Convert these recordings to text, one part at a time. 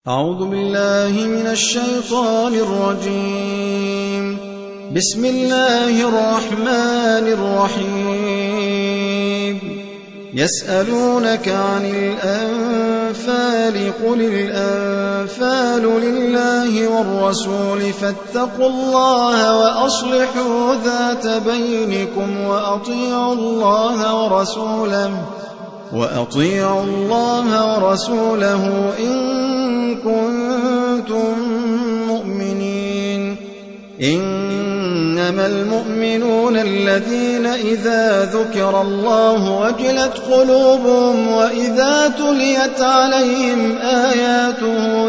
أعوذ بالله من الشيطان الرجيم. بسم الله الرحمن الرحيم. يسألونك عن الأنفال قل الأنفال لله والرسول فاتقوا الله وأصلحوا ذات بينكم وأطيعوا الله ورسوله إن كنتم مؤمنين. إنما المؤمنون الذين إذا ذكر الله وجلت قلوبهم وإذا تليت عليهم آياته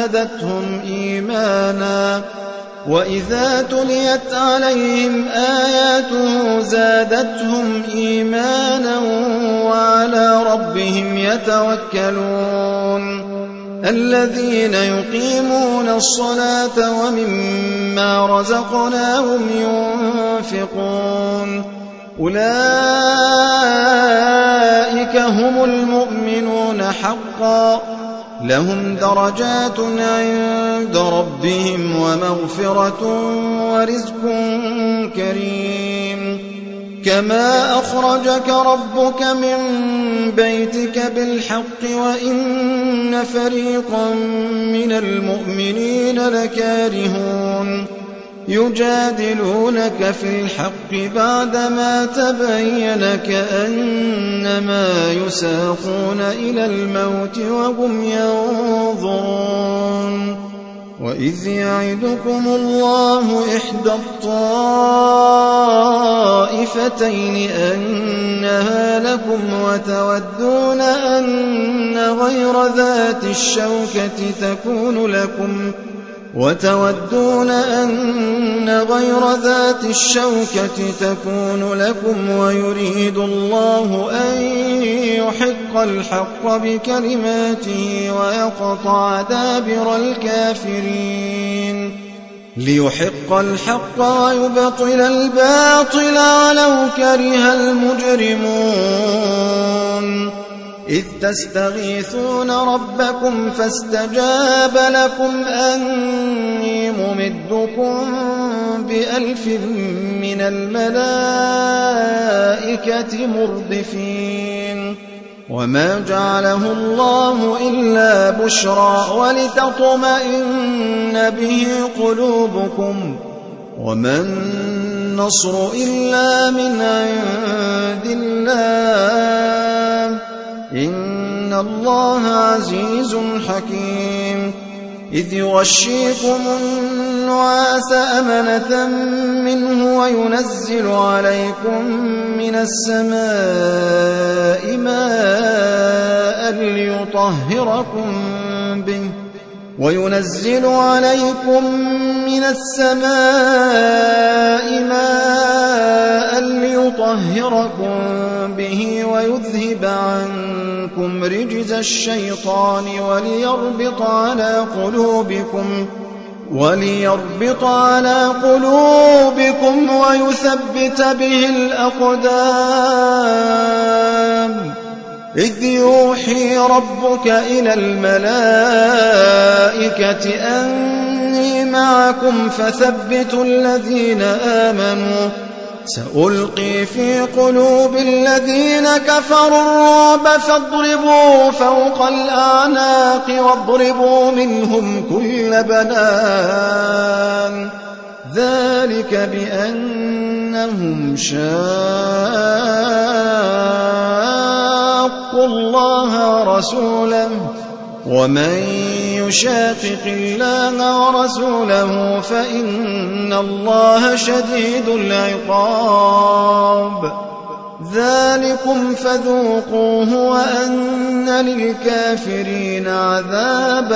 زادتهم إيمانا وعلى ربهم يتوكلون. الذين يقيمون الصلاة ومما رزقناهم ينفقون أولئك هم المؤمنون حقا لهم درجات عند ربهم ومغفرة ورزق كريم. كما أخرجك ربك من بيتك بالحق وإن فريقا من المؤمنين لكارهون يجادلونك في الحق بعدما تبين كأنما يساقون إلى الموت وهم ينظرون. وإذ يعدكم الله إحدى الطائفتين أنها لكم وتودون أن غير ذات الشوكة تكون لكم ويريد الله أن يحق الحق بكلماته ويقطع دابر الكافرين ليحق الحق ويبطل الباطل ولو كره المجرمون. إذ تستغيثون ربكم فاستجاب لكم أني ممدكم ب1000 من الملائكة مردفين. وما جعله الله إلا بشرى ولتطمئن به قلوبكم وما النصر إلا من عند الله إن الله عزيز حكيم. إذ يغشيكم النعاس أمنة منه وينزل عليكم من السماء ماء ليطهركم به ويذهب عنكم رجز الشيطان وليربط على قلوبكم ويثبت به الأقدام. إذ يوحي ربك إلى الملائكة أني معكم فثبتوا الذين آمنوا سألقي في قلوب الذين كفروا الرعب فاضربوا فوق الأعناق واضربوا منهم كل بنان. ذلك بأنهم شاقوا الله ورسوله ومن يشاقق الله ورسوله فإن الله شديد العقاب. ذلكم فذوقوه وأن للكافرين عذاب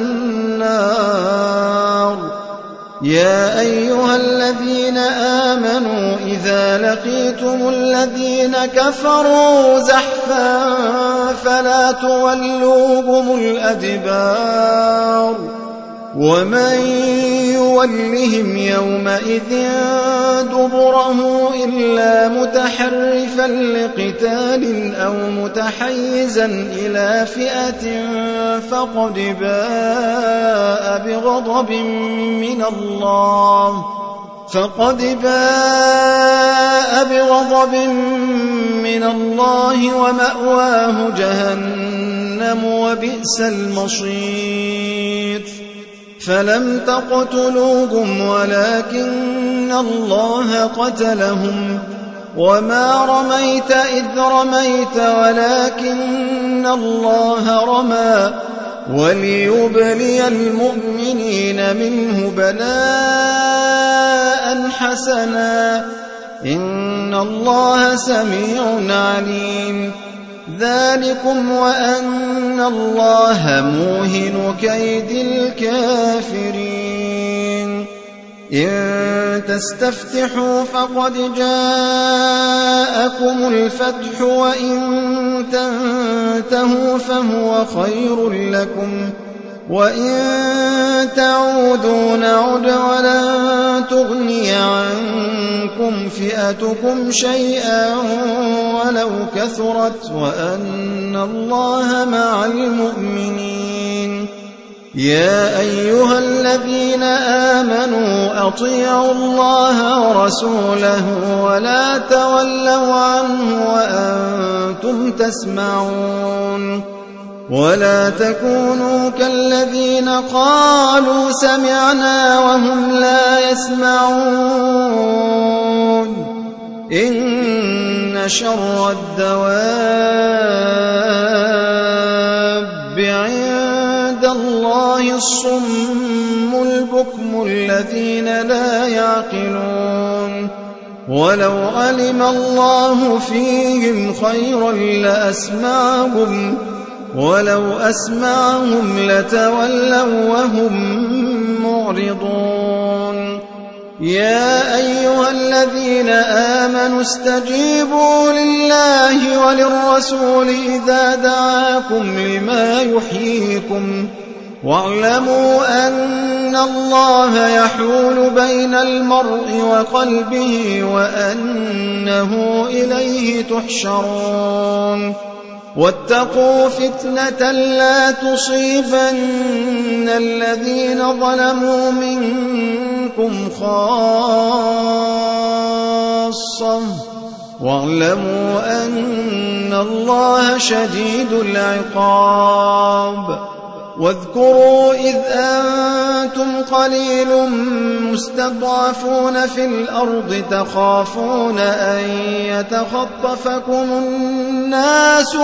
النار. يا أيها الذين آمنوا إذا لقيتم الذين كفروا زحفا فلا تولوهم الأدبار ومن يولهم يومئذ دبره إلا متحرفا لقتال أو متحيزا إلى فئة فقد باء بغضب من الله ومأواه جهنم وبئس المصير فلم تقتلوهم ولكن الله قتلهم وما رميت إذ رميت ولكن الله رمى وليبلي المؤمنين منه بلاء حسنا إن الله سميع عليم ذلكم وأن الله موهن كيد الكافرين إن تستفتحوا فقد جاءكم الفتح وإن تنتهوا فهو خير لكم وإن تعودوا نعد ولن تغني عنكم فئتكم شيئا ولو كثرت وأن الله مع المؤمنين يا أيها الذين آمنوا أطيعوا الله ورسوله ولا تولوا عنه وأنتم تسمعون ولا تكونوا كالذين قالوا سمعنا وهم لا يسمعون إن شر الدواب عند الله الصم البكم الذين لا يعقلون ولو علم الله فيهم خيرا لأسمعهم ولو أسمعهم لتولوا وهم معرضون يا أيها الذين آمنوا استجيبوا لله وللرسول إذا دعاكم لما يحييكم واعلموا أن الله يحول بين المرء وقلبه وأنه إليه تحشرون واتقوا فتنة لا تصيبن الذين ظلموا منكم خاصة واعلموا أن الله شديد العقاب واذكروا إذ أنتم قليل مستضعفون في الأرض تخافون أن يتخطفكم الناس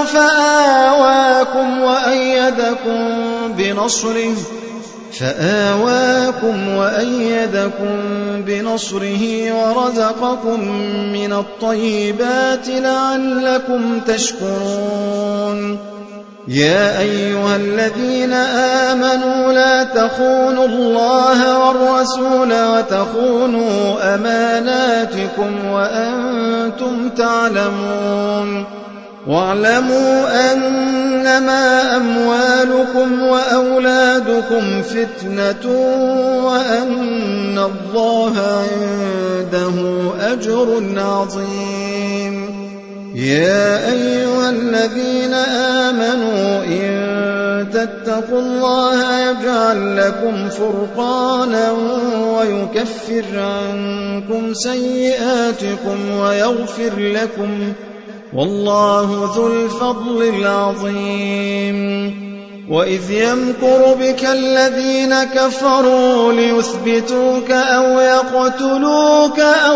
فآواكم وأيدكم بنصره ورزقكم من الطيبات لعلكم تشكرون يا أيها الذين آمنوا لا تخونوا الله والرسول وتخونوا أماناتكم وأنتم تعلمون واعلموا أنما أموالكم وأولادكم فتنة وأن الله عنده أجر عظيم يا أيها الذين آمنوا إن تتقوا الله يجعل لكم فرقانا ويكفر عنكم سيئاتكم ويغفر لكم والله ذو الفضل العظيم وإذ يمكر بك الذين كفروا ليثبتوك أو يقتلوك أو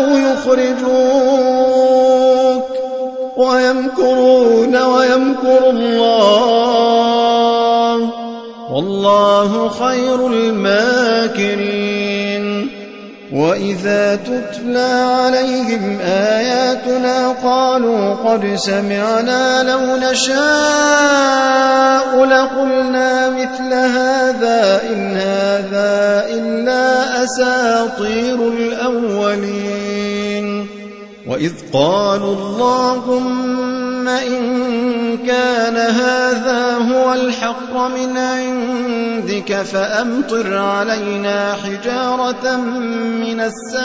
يخرجوك ويمكرون ويمكر الله والله خير الماكرين وإذا تتلى عليهم آياتنا قالوا قد سمعنا لو نشاء لقلنا مثل هذا إن هذا إلا أساطير الأولين وإذ قالوا اللهم إن كان هذا هو الحق من عندك فأمطر علينا حجارة من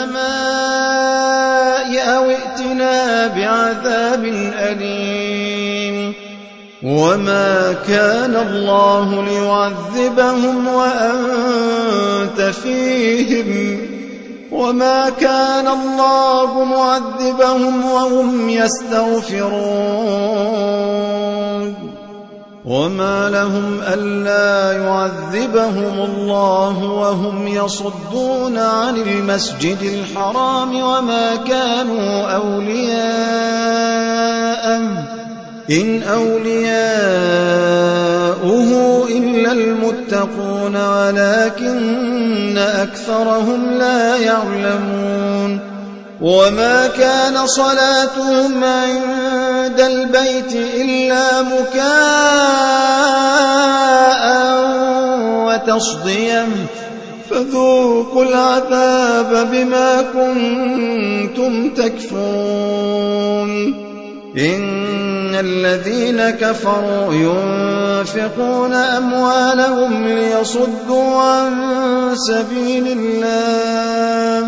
السماء أو ائتنا بعذاب أليم وما كان الله ليعذبهم وأنت فيهم وما كان الله معذبهم وهم يستغفرون وما لهم ألا يعذبهم الله وهم يصدون عن المسجد الحرام وما كانوا أولياءه إن أولياؤه إلا المتقون ولكن أكثرهم لا يعلمون وما كان صلاتهم عند البيت إلا مكاء وتصديا فذوقوا العذاب بما كنتم تكفرون إن الذين كفروا ينفقون أموالهم ليصدوا عن سبيل الله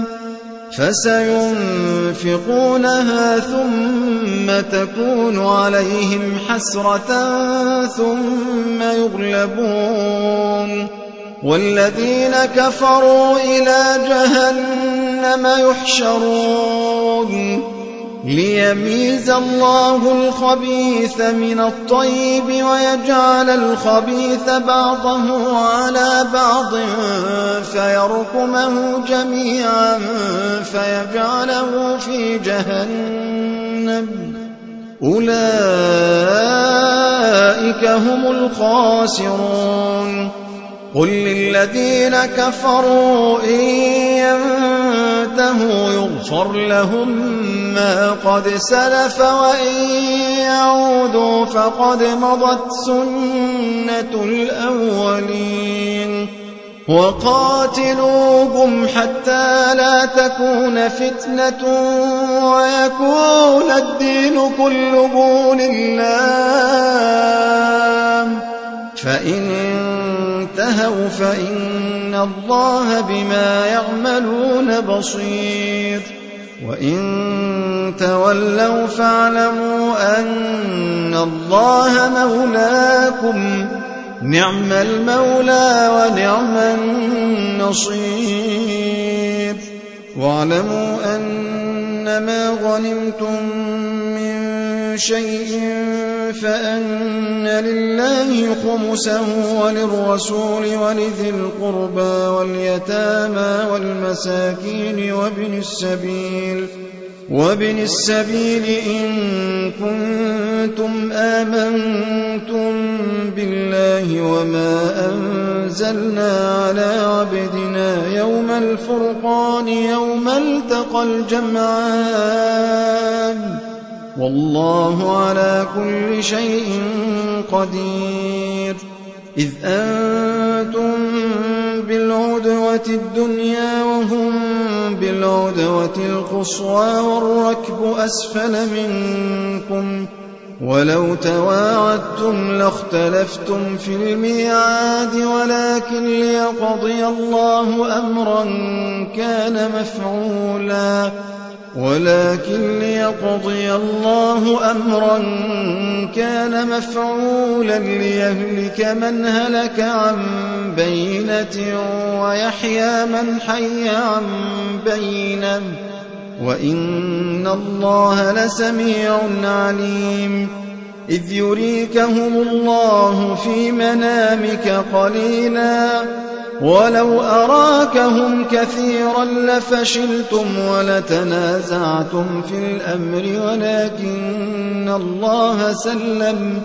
فسينفقونها ثم تكون عليهم حسرة ثم يغلبون والذين كفروا إلى جهنم يحشرون ليميز الله الخبيث من الطيب ويجعل الخبيث بعضه على بعض فيركمه جميعا فيجعله في جهنم أولئك هم الخاسرون قل للذين كفروا إن ينتهوا يغفر لهم ما قد سلف وإن يعودوا فقد مضت سنة الأولين وقاتلوهم حتى لا تكون فتنة ويكون الدين كله لله فإن انتهوا فإن الله بما يعملون بصير وإن تولوا فاعلموا أن الله مولاكم نعم المولى ونعم النصير واعلموا أنما غنمتم من شيء فأن لله خمسه وللرسول ولذي القربى واليتامى والمساكين وابن السبيل إن كنتم آمنتم بالله وما أنزلنا على عبدنا يوم الفرقان يوم التقى الجمعان والله على كل شيء قدير إذ أنتم بالعدوة الدنيا وهم بالعدوة القصوى والركب أسفل منكم ولو تواعدتم لاختلفتم في الميعاد ولكن ليقضي الله أمرا كان مفعولا ليهلك من هلك عن بينة ويحيى من حي عن بينة وإن الله لسميع عليم إذ يريكهم الله في منامك قليلا ولو أراكهم كثيرا لفشلتم ولتنازعتم في الأمر ولكن الله سلم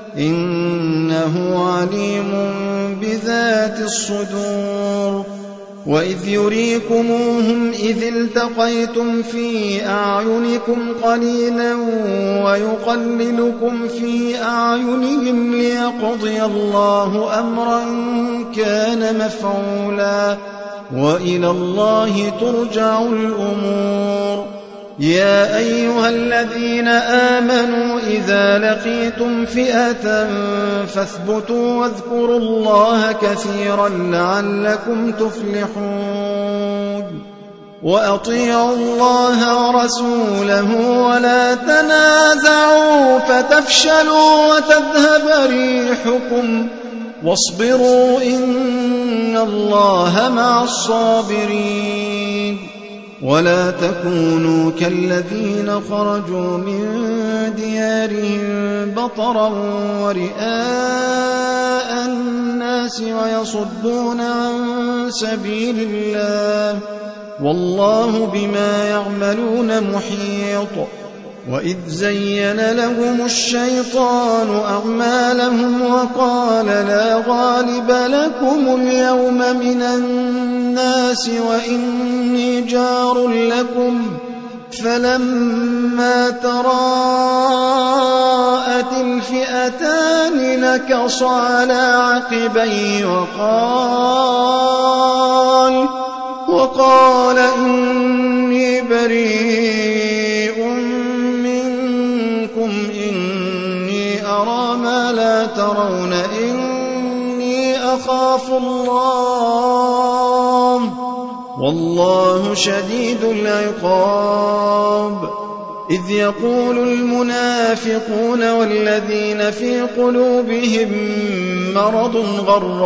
إنه عليم بذات الصدور وإذ يريكموهم إذ التقيتم في أعينكم قليلا ويقللكم في أعينهم ليقضي الله أمرا كان مفعولا وإلى الله ترجع الأمور يا أيها الذين آمنوا إذا لقيتم فئة فاثبتوا واذكروا الله كثيرا لعلكم تفلحون وأطيعوا الله ورسوله ولا تنازعوا فتفشلوا وتذهب ريحكم واصبروا إن الله مع الصابرين ولا تكونوا كالذين خرجوا من ديارهم بطرا ورئاء الناس ويصدون عن سبيل الله والله بما يعملون محيط وإذ زين لهم الشيطان أعمالهم وقال لا غالب لكم اليوم من الناس وإني جار لكم فلما تراءت الفئتان نكص على عقبيه وقال إني بريء منكم إني أرى ما لا ترون إني أخاف الله والله شديد العقاب إذ يقول المنافقون والذين في قلوبهم مرض غر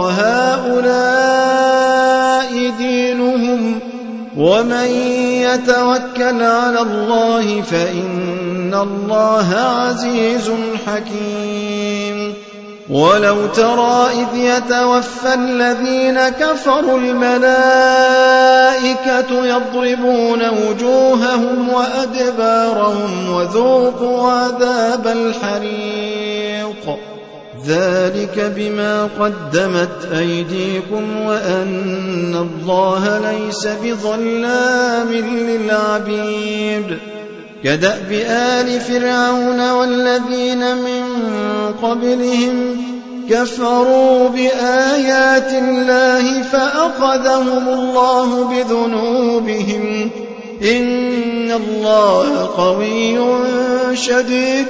هؤلاء دينهم ومن يتوكل على الله فإن الله عزيز حكيم ولو ترى إذ يتوفى الذين كفروا الملائكة يضربون وجوههم وأدبارهم وذوقوا عذاب الحريق ذلك بما قدمت أيديكم وأن الله ليس بظلام للعبيد كدأب آل فرعون والذين من قبلهم كفروا بآيات الله فأخذهم الله بذنوبهم إن الله قوي شديد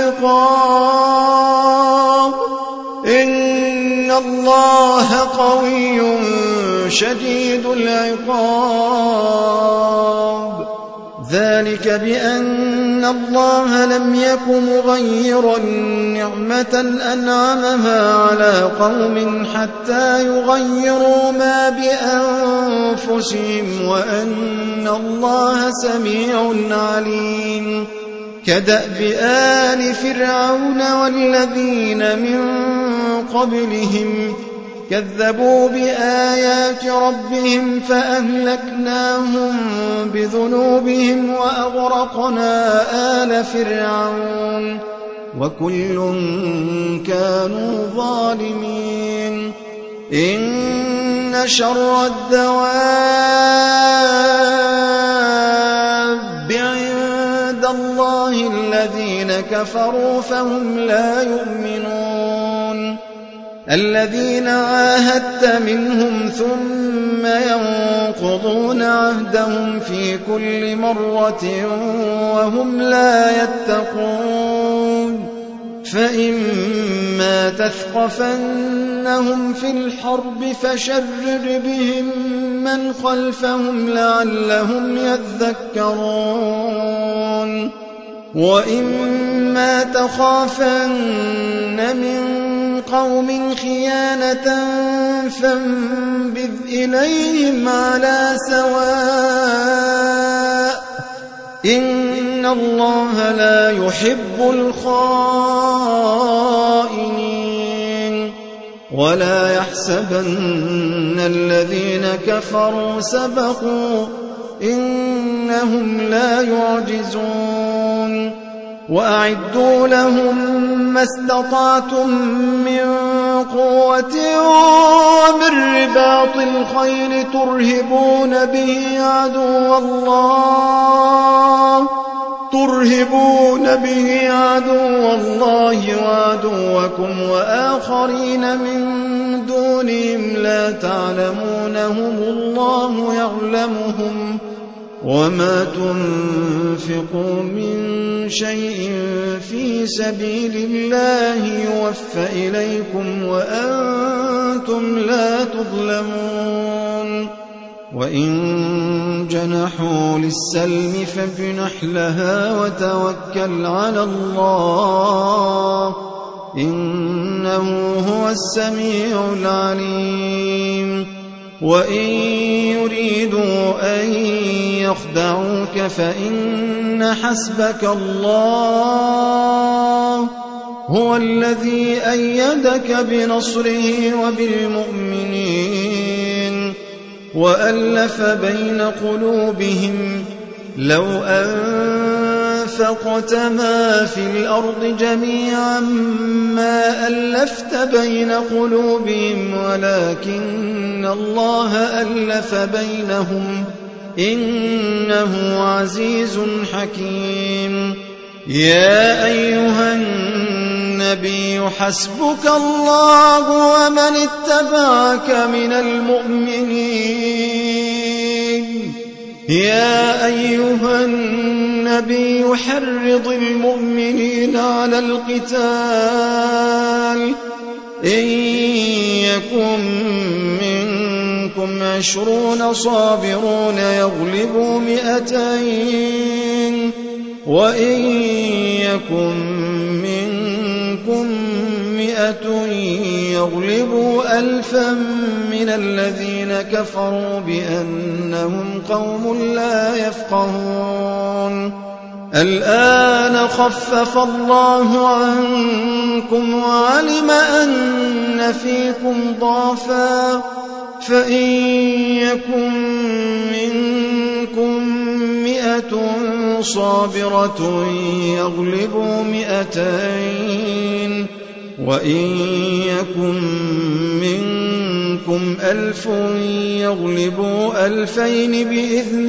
العقاب إن الله قوي شديد العقاب ذلك بأن الله لم يك مغيرا نعمة أنعمها على قوم حتى يغيروا ما بأنفسهم وأن الله سميع عليم كدأب آل فرعون والذين من قبلهم كذبوا بآيات ربهم فأهلكناهم بذنوبهم وأغرقنا آل فرعون وكل كانوا ظالمين إن شر الدواب عند الله الذين كفروا فهم لا يؤمنون الذين عاهدت منهم ثم ينقضون عهدهم في كل مرة وهم لا يتقون فإما تثقفنهم في الحرب فشرر بهم من خلفهم لعلهم يذكرون وإما تخافن من قوم خيانة فانبذ إليهم على سواء إن الله لا يحب الخائنين ولا يحسبن الذين كفروا سبقوا إنهم لا يعجزون وأعدوا لهم ما استطعتم من قوة ومن رباط الخيل ترهبون به عدو الله وعدوكم وآخرين من دونهم لا تعلمونهم الله يعلمهم وما تنفقوا من شيء في سبيل الله يوفى إليكم وأنتم لا تظلمون وإن جنحوا للسلم فاجنح لها وتوكل على الله إنه هو السميع العليم وإن يريدوا أن يخدعوك فإن حسبك الله هو الذي أيدك بنصره وبالمؤمنين وألف بين قلوبهم لو أنفقت ما في الأرض جميعا ما ألفت بين قلوبهم ولكن الله ألف بينهم إنه عزيز حكيم يا أيها النبي حسبك الله ومن اتبعك من المؤمنين يا أيها النبي حرض المؤمنين على القتال إن يكن منكم 20 صابرون يغلبوا 200 وإن يكن منكم 100 يغلبوا 1000 من الذين كفروا بأنهم قوم لا يفقهون الآن خفف الله عنكم وعلم أن فيكم ضعفا فإن يكن منكم 100 صابرة يغلبوا 200 وإن يكن منكم 1000 يغلبوا 2000 بإذن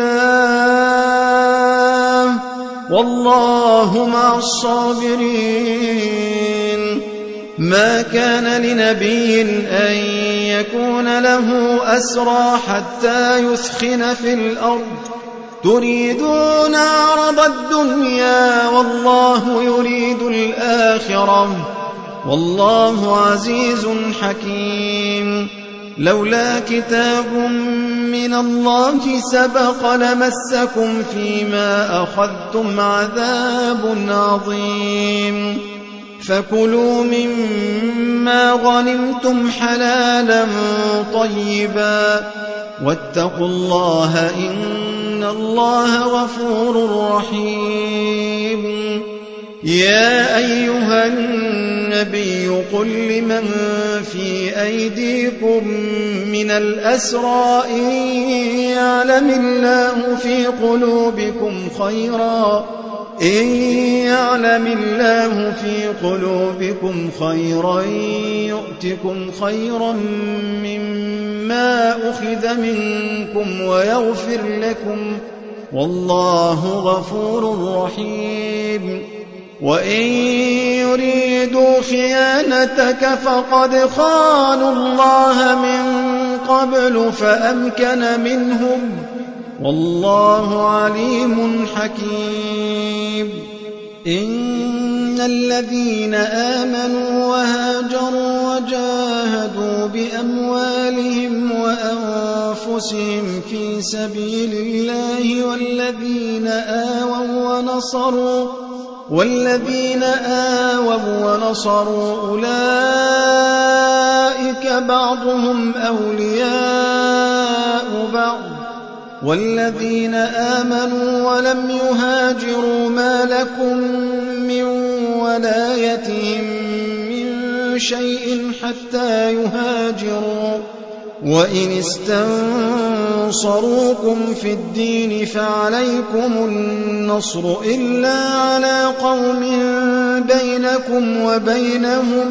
الله والله مع الصابرين ما كان لنبي أن يكون له أسرى حتى يثخن في الأرض تريدون عرض الدنيا والله يريد الآخرة والله عزيز حكيم لولا كتاب من الله سبق لمسكم فيما أخذتم عذاب عظيم فكلوا مما غنمتم حلالا طيبا واتقوا الله إن الله غفور رحيم يا أيها النبي قل لمن في أيديكم من الأسرى إن يعلم الله في قلوبكم خيرا يؤتكم خيرا مما أخذ منكم ويغفر لكم والله غفور رحيم وإن يريدوا خيانتك فقد خانوا الله من قبل فأمكن منهم والله عليم حكيم إن الذين آمنوا وهاجروا وجاهدوا بأموالهم وأنفسهم في سبيل الله والذين آووا ونصروا أولئك بعضهم أولياء بعض والذين آمنوا ولم يهاجروا ما لكم من ولايتهم من شيء حتى يهاجروا وإن استنصروكم في الدين فعليكم النصر إلا على قوم بينكم وبينهم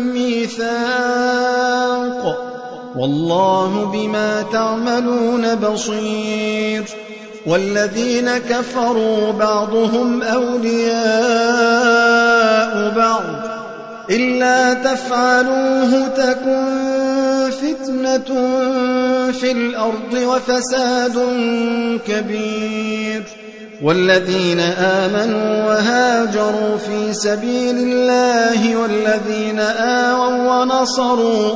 ميثاق والله بما تعملون بصير والذين كفروا بعضهم أولياء بعض إلا تفعلوه تكن فتنة في الأرض وفساد كبير. والذين آمنوا وهاجروا في سبيل الله والذين آووا ونصروا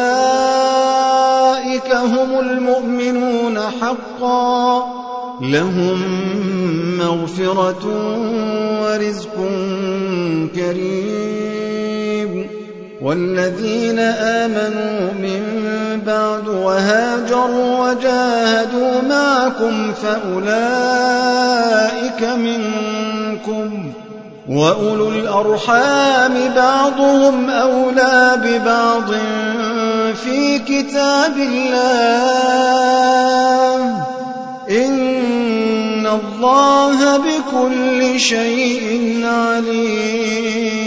أولئك هم المؤمنون حقا لهم مغفرة ورزق كريم. والذين آمنوا من بعد وهاجروا وجاهدوا معكم فأولئك منكم وأولو الأرحام بعضهم أولى ببعض في كتاب الله إن الله بكل شيء عليم.